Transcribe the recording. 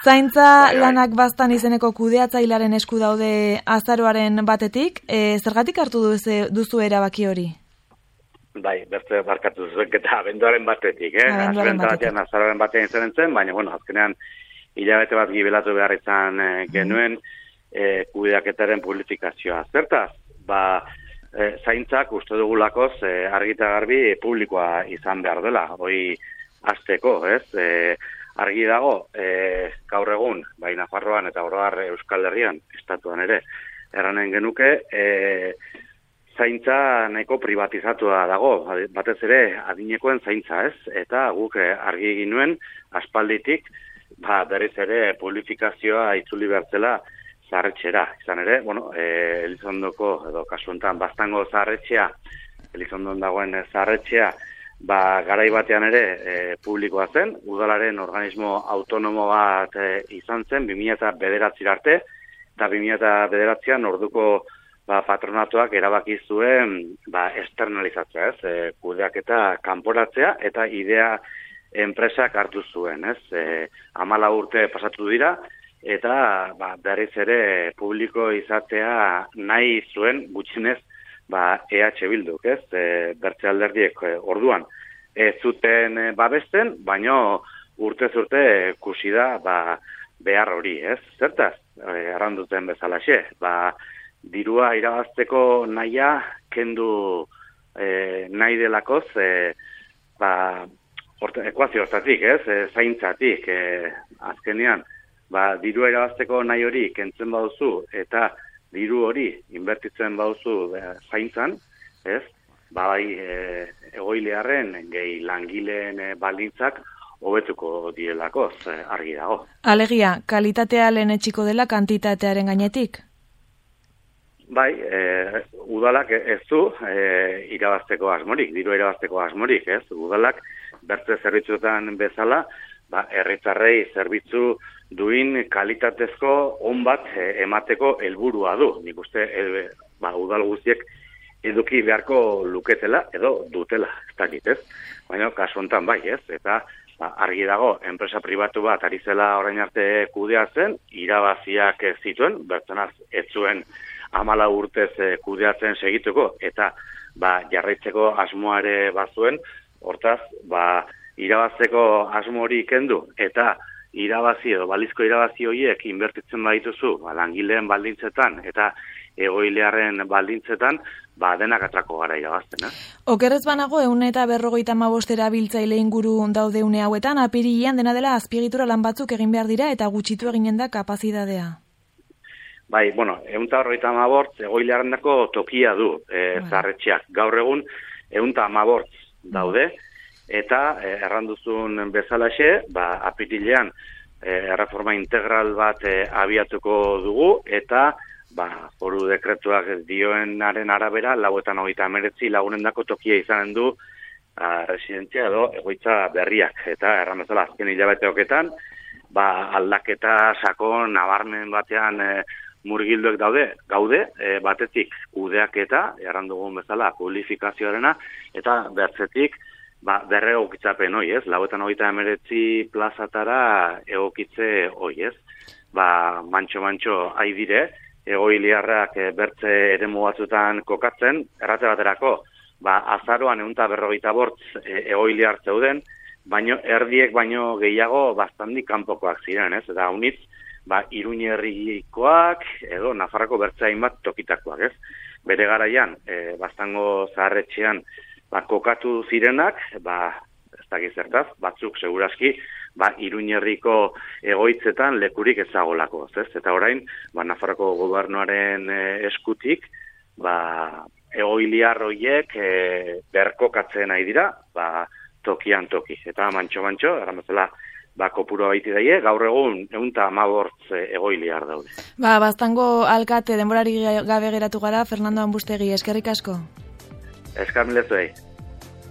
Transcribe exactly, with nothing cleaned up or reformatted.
Zaintza lanak bastan izeneko kudeatzailaren esku daude azaroaren batetik, e, zergatik hartu duzu, duzu erabaki hori? Bai, beste barkatu zuzenketa abenduaren batetik, eh? Abenduaren batetik. Azaroaren batean izan zen, baina, bueno, azkenean hilabete bat gibelatu behar izan eh, genuen eh, kudeaketaren publifikazioa. Zertaz, ba, eh, zaintzak uste dugulakoz eh, argita garbi publikoa izan behar dela, hoi hasteko, ez? Eh, argi dago, eh, gaur egun, bai Nafarroan eta oroar Euskal Herrian, estatuan ere, erranen genuke, eh, zaintza nahiko privatizatua dago, batez ere adinekoen zaintza, ez? Eta guk argi egin nuen aspalditik, ba, berriz ere publifikazioa itzuli bertzela zaharretxera. Izan ere, bueno, e, Elizondoko, edo kasu honetan, Baztango zaharretxea, Elizondon dagoen zaharretxea, ba, garai batean ere e, publikoa zen, udalaren organismo autonomo bat e, izan zen, bi mila bederatzi arte, eta bi mila bederatzian orduko ba, patronatuak erabaki zuen ba, externalizatzea, ez? E, kudeaketa kanporatzea eta idea enpresak hartu zuen, ez? E, amala urte pasatu dira eta ba, berriz ere publiko izatea nahi zuen gutxinez ba, E H Bilduk, ez? E, bertze alderdiek e, orduan ez zuten e, babesten, baino urtez urte kusi da ba, behar hori, ez? Zertaz, e, arranduten bezalaxe, ba, dirua irabazteko nahia kendu e, nahi delakoz e, ba, orta, ekuazio hortatik, ez? E, zaintzatik, e, azkenean, ba, dirua irabazteko nahi hori kentzen baduzu eta diru hori inbertitzen baduzu e, zaintzan, ez? Ba, bai, e, egoilearen gehi langileen e, baldintzak hobetuko direlakoz, e, argi dago. Alegia, kalitatea lehenetsiko dela kantitatearen gainetik? Bai, e, udalak ez du e, irabazteko asmorik, diru irabazteko asmorik, ez? Udalak bertze zerbitzuetan bezala, ba, herritarrei zerbitzu duin kalitatezko on bat e, emateko helburua du. Nik uste e, ba, udal guztiek eduki beharko luketela edo dutela, ez dakit, ez? Baina kasu honetan bai, ez? Eta ba, argi dago, enpresa pribatu bat ari zela orain arte kudeatzen, irabaziak ez zituen, bertanaz ez zuen amala urtez e, kudeatzen segituko, eta ba, jarraitzeko asmoare bazuen, hortaz, ba, irabazteko asmo hori kendu, eta irabazi edo balizko irabazi horiek inbertitzen badituzu, ba, langileen baldintzetan, eta egoilearen baldintzetan, ba, denak atrako gara irabazten, eh? Okerrez banago, eun eta berrogeita hamabostera biltzaile inguru daude une hauetan, apirilean dena dela azpiegitura lan batzuk egin behar dira, eta gutxitu eginen da kapazitatea. Bai, bueno, eun eta berrogeita hamabortz egoilearen dako tokia du e, zarretxeak. Gaur egun, eun eta hamabortz daude, eta e, erranduzun bezalaxe, ba, apirilean e, erreforma integral bat e, abiatuko dugu, eta ba, foru dekretuak dioenaren arabera, lauetan hogeita hemeretzi lagunen dako tokia izanen du a, residentzia edo egoitza berriak. Eta erran bezala azken hilabeteoketan, ba, aldaketa sakon nabarmen batean e, murgilduek daude, gaude, e, batetik kudeaketa, erran dugun bezala, publifikazioarena, eta bertzetik, ba, berre egokitzapen hoi, ez? Lauetan hogeita emeretzi plazatara egokitze hoi, ez? Ba, mantxo-mantxo haidire, egoiliarrak e, bertze eremu batzutan kokatzen, errate baterako, ba, azaroan eun eta berrogeita bortz e, egoiliar zeuden, baino erdiek baino gehiago bastandik kanpokoak ziren, ez? Eta unitz, ba, Iruñerrikoak edo Nafarroko bertze hainbat tokitakoak, ez? Bere garaian, e, Baztango zaharretxean ba, kokatu zirenak, ba, ez dakiz zertaz, batzuk seguraski, ba, Iruñerriko egoitzetan lekurik ezagolako, ez? Eta orain, ba, Nafarroko gobernuaren e, eskutik, ba, egoiliar horiek e, berkokatzen nahi dira, ba, tokian toki. Eta mantxo-mantxo, erramezela, ba, kopuro baiti daie, gaur egun egun eta hamabortz egoiliar daude. Ba, Baztango alkate denborari gabe geratu gara, Fernando Ambustegi, eskerrik asko. Eskar milezuei.